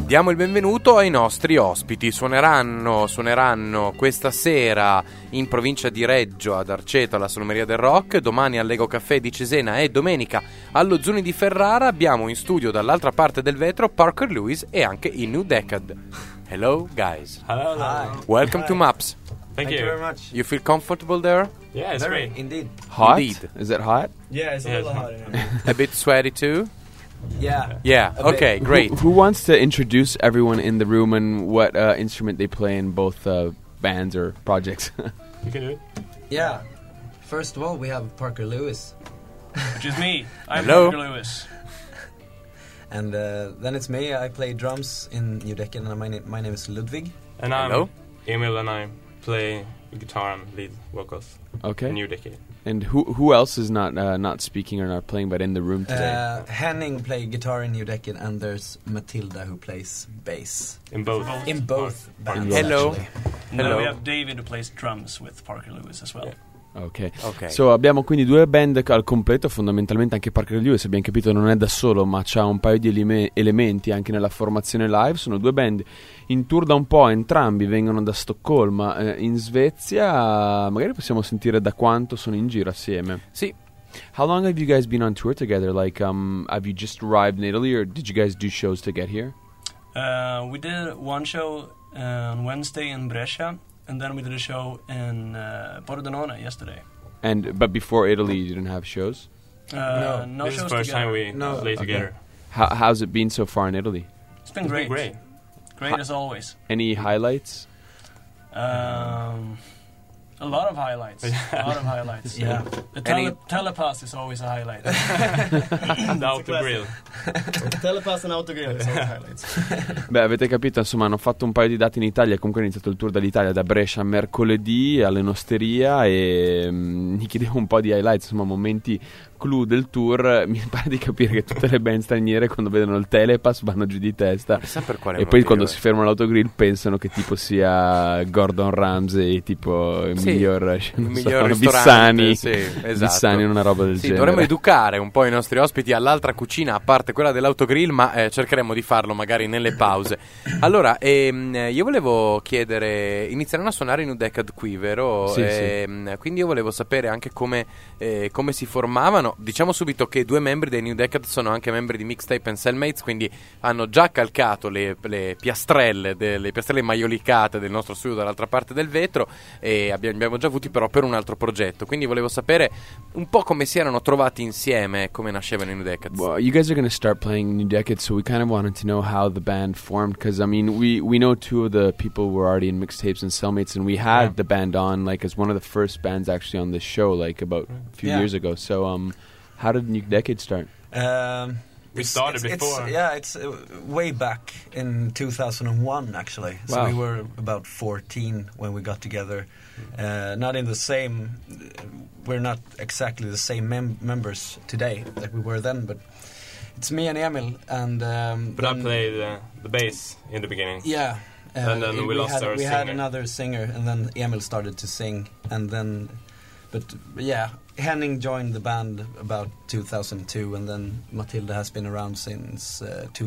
Diamo il benvenuto ai nostri ospiti. Suoneranno questa sera in provincia di Reggio ad Arceto alla Salumeria del Rock, domani all'Ego Caffè di Cesena e domenica allo Zuni di Ferrara. Abbiamo in studio dall'altra parte del vetro Parker Lewis e anche i New Decade. Hello guys. Hello. Hi. Welcome to Maps. Thank you very much. You feel comfortable there? Yeah, it's Very, great. indeed. Hot? Indeed. Is it hot? Yeah, it's a little hot in here. A bit sweaty too? Yeah. Yeah, A bit. okay, great. Who wants to introduce everyone in the room and what instrument they play in both bands or projects? You can do it. Yeah. First of all, we have Parker Lewis. Which is me. I'm Hello. Parker Lewis. And then it's me. I play drums in New Decade, and my name is Ludwig. And I'm Hello. Emil, and I play guitar and lead vocals. Okay. New Decade. And who else is not speaking or not playing but in the room today? Henning play guitar in New Decade, and there's Matilda who plays bass. In both. In both bands, Hello. actually. Now Hello. we have David who plays drums with Parker Lewis as well. Yeah. Ok. Ok. So abbiamo quindi due band al completo, fondamentalmente anche Parker Lewis, abbiamo capito, non è da solo, ma c'ha un paio di elementi anche nella formazione live. Sono due band in tour da un po', entrambi vengono da Stoccolma, in Svezia. Magari possiamo sentire da quanto sono in giro assieme. Sì. How long have you guys been on tour together? Like, have you just arrived in Italy, or did you guys do shows to get here? We did one show on Wednesday in Brescia, and then we did a show in Pordenone yesterday. But before Italy, you didn't have shows? No This is shows the first together. time we No. play Okay. together. How's it been so far in Italy? It's been It's great. been great. Great as always. Any highlights? A lot of highlights. A lot of highlights. Yeah. The Any- telepass is always a highlight. The autogrill. Telepass and autogrill sono highlights. Beh, avete capito, insomma, hanno fatto un paio di date in Italia. Comunque è iniziato il tour dall'Italia, da Brescia mercoledì all'Enosteria, e mi chiedevo un po' di highlights, insomma, momenti clou del tour. Mi pare di capire che tutte le band straniere, quando vedono il Telepass, vanno giù di testa, Chissà per quale e poi motivo, quando si fermano all'autogrill pensano che tipo sia Gordon Ramsay, tipo il Sì, miglior, il non miglior so, ristorante, Vissani, sì, esatto. Vissani, una roba del Sì, genere. dovremmo educare un po' i nostri ospiti all'altra cucina, a parte quella dell'autogrill, ma cercheremo di farlo magari nelle pause. Allora, io volevo chiedere, inizieranno a suonare in New Decade qui, vero? Sì, Quindi io volevo sapere anche come si formavano. Diciamo subito che due membri dei New Decade sono anche membri di Mixtape and Cellmates, quindi hanno già calcato le piastrelle maiolicate del nostro studio dall'altra parte del vetro, e abbiamo già avuti però per un altro progetto. Quindi volevo sapere un po' come si erano trovati insieme, come nascevano i New Decade. Well, you guys are going to start playing New Decade, so we kind of wanted to know how the band formed, because I mean, we know two of the people were already in Mixtapes and Cellmates, and we had the band on like as one of the first bands actually on this show, like about a few Yeah. years ago. So how did New Decade start? We started before. It's way back in 2001, actually. So Wow. we were about 14 when we got together. Not in the same. We're not exactly the same members today that we were then, but it's me and Emil, and But I played the bass in the beginning. yeah. And then we lost our We had singer. another singer, and then Emil started to sing, and then, but yeah, Henning joined the band about 2002, and then Matilda has been around since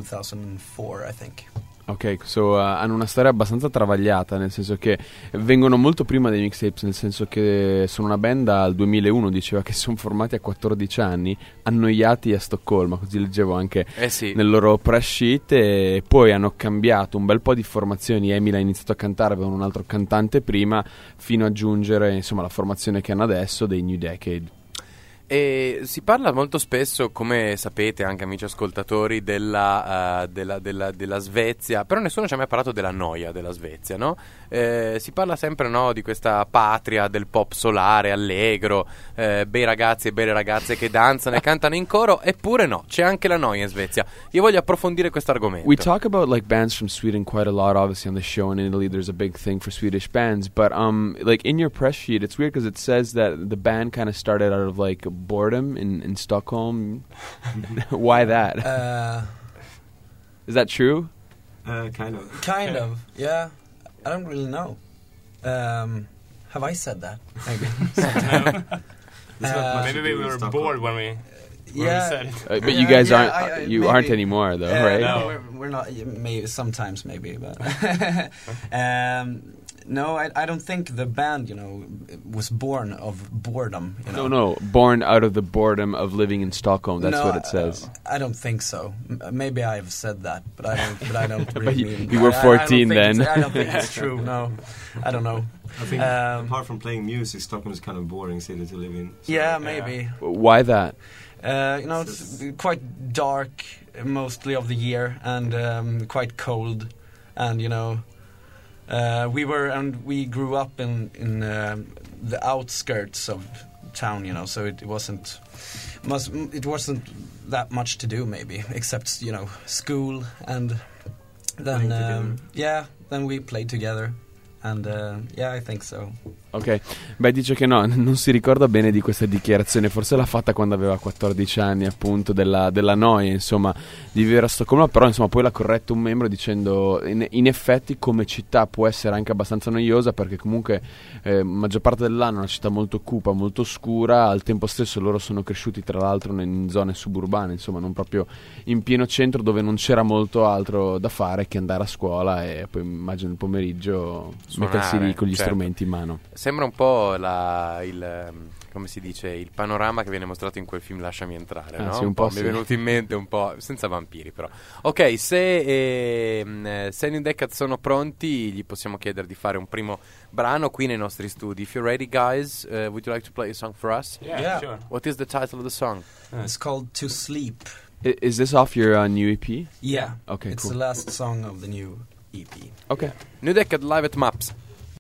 2004, I think. Ok, so hanno una storia abbastanza travagliata, nel senso che vengono molto prima dei Mixtapes, nel senso che sono una band dal 2001, diceva che sono formati a 14 anni, annoiati a Stoccolma, così leggevo anche Sì. nel loro press sheet, e poi hanno cambiato un bel po' di formazioni. Emil ha iniziato a cantare, avevano un altro cantante prima, fino a giungere insomma la formazione che hanno adesso dei New Decade. E si parla molto spesso, come sapete anche amici ascoltatori, della Svezia, però nessuno ci ha mai parlato della noia della Svezia, no? Si parla sempre, no, di questa patria del pop solare, allegro, bei ragazzi e belle ragazze che danzano e cantano in coro, eppure no, c'è anche la noia in Svezia. Io voglio approfondire questo argomento. We talk about like bands from Sweden quite a lot, obviously on the show. And in Italy, there's a big thing for Swedish bands. But like in your press sheet, it's weird because it says that the band kind of started out of like boredom in Stockholm. Why that? Is that true? Kind of. Kind of, yeah. I don't really know. Have I said that? Maybe. Maybe we were bored when we when we said it. But you guys Yeah, aren't. maybe. Aren't anymore, though, right? No. We're not. Maybe sometimes, maybe, but no, I don't think the band, was born of boredom. No, born out of the boredom of living in Stockholm. That's No, what it says. I don't think so. Maybe I have said that, but I don't. But I don't. But really you- mean, you were I don't 14 think then. I don't think it's true. No, I don't know. I think apart from playing music, Stockholm is kind of a boring city to live in. So Yeah, maybe. Why that? It's quite dark mostly of the year and quite cold, and we grew up in the outskirts of town, so it wasn't that much to do maybe, except school, and then then we played together, and I think so. Ok, beh, dice che no, non si ricorda bene di questa dichiarazione, forse l'ha fatta quando aveva 14 anni, appunto, della noia, insomma, di vivere a Stoccolma, però insomma poi l'ha corretto un membro dicendo in effetti come città può essere anche abbastanza noiosa, perché comunque maggior parte dell'anno è una città molto cupa, molto oscura, al tempo stesso loro sono cresciuti tra l'altro in zone suburbane, insomma non proprio in pieno centro, dove non c'era molto altro da fare che andare a scuola e poi immagino il pomeriggio mettersi lì con gli strumenti in mano. Sembra un po' come si dice, il panorama che viene mostrato in quel film Lasciami entrare, no? Sì, un po' Mi è venuto in mente un po', senza vampiri però. Ok, se New Decade sono pronti, gli possiamo chiedere di fare un primo brano qui nei nostri studi. If you're ready, guys, would you like to play a song for us? Yeah, sure. What is the title of the song? It's called To Sleep. Is this off your new EP? Yeah. Okay, It's cool. the last song of the new EP. Okay. New Decade live at Maps.